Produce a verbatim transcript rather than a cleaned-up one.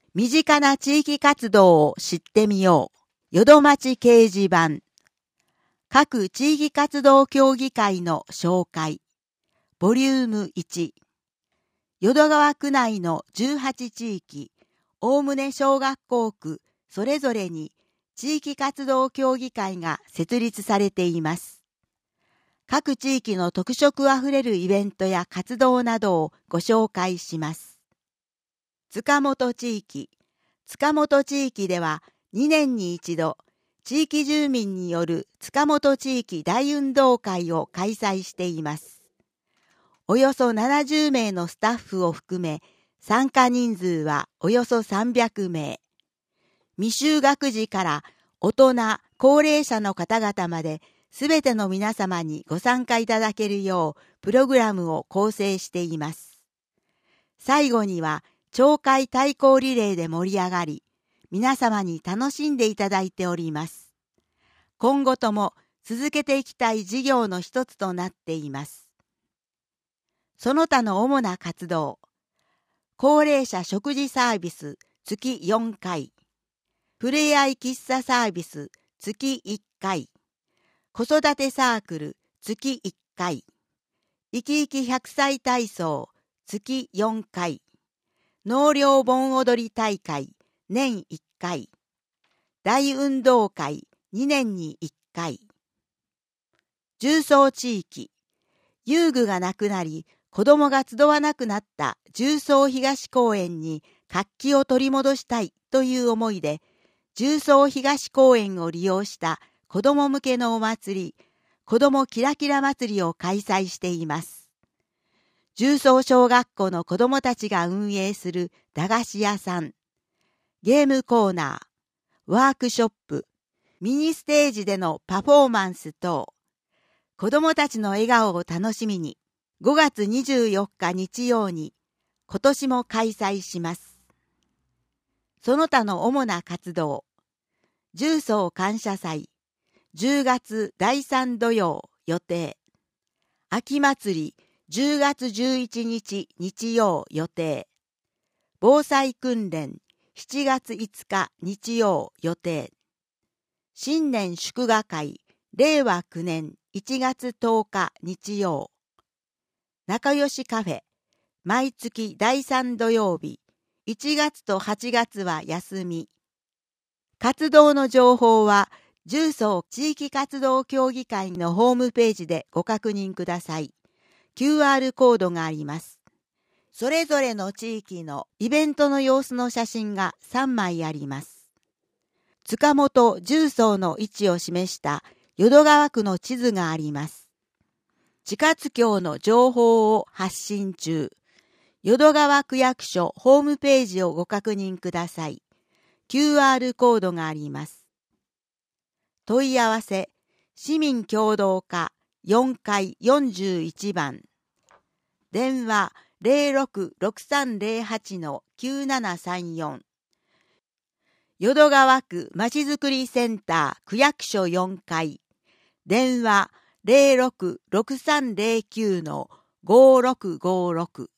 身近な地域活動を知ってみよう。淀町掲示板。各地域活動協議会の紹介。ボリュームいち。淀川区内のじゅうはち地域、おおむね小学校区それぞれに地域活動協議会が設立されています。各地域の特色あふれるイベントや活動などをご紹介します。塚本地域。塚本地域ではにねんに一度、地域住民による塚本地域大運動会を開催しています。およそななじゅうめいのスタッフを含め、参加人数はおよそさんびゃくめい。未就学児から大人、高齢者の方々まで、すべての皆様にご参加いただけるよう、プログラムを構成しています。最後には、町会対抗リレーで盛り上がり、皆様に楽しんでいただいております。今後とも続けていきたい事業の一つとなっています。その他の主な活動。高齢者食事サービス月よんかい。ふれあい喫茶サービス月いっかい。子育てサークル月いっかい。いきいきひゃくさい体操月よんかい。納涼盆踊り大会年いっかい。大運動会にねんにいっかい。重曹地域。遊具がなくなり、子供が集わなくなった重曹東公園に活気を取り戻したいという思いで、重曹東公園を利用した子供向けのお祭り、子供キラキラ祭りを開催しています。重曹小学校の子供たちが運営する駄菓子屋さん、ゲームコーナー、ワークショップ、ミニステージでのパフォーマンス等、子供たちの笑顔を楽しみに、ごがつにじゅうよっか日曜に今年も開催します。その他の主な活動。重曹感謝祭、じゅうがつだいさん土曜予定。秋祭りじゅうがつじゅういちにち日曜予定。防災訓練しちがついつか日曜予定。新年祝賀会れいわきゅうねんいちがつとおか日曜。仲良しカフェ、毎月だいさん土曜日、いちがつとはちがつは休み。活動の情報は、重曹地域活動協議会のホームページでご確認ください。キューアール コードがあります。それぞれの地域のイベントの様子の写真がさんまいあります。塚本重曹の位置を示した淀川区の地図があります。地活協の情報を発信中。淀川区役所ホームページをご確認ください。キューアール コードがあります。問い合わせ、市民協働課よんかいよんじゅういちばん。電話 ゼロろくろくさんゼロはちのきゅうななさんよん。淀川区まちづくりセンター区役所よんかい。電話ゼロろくろくさんゼロきゅうのごろくごろく。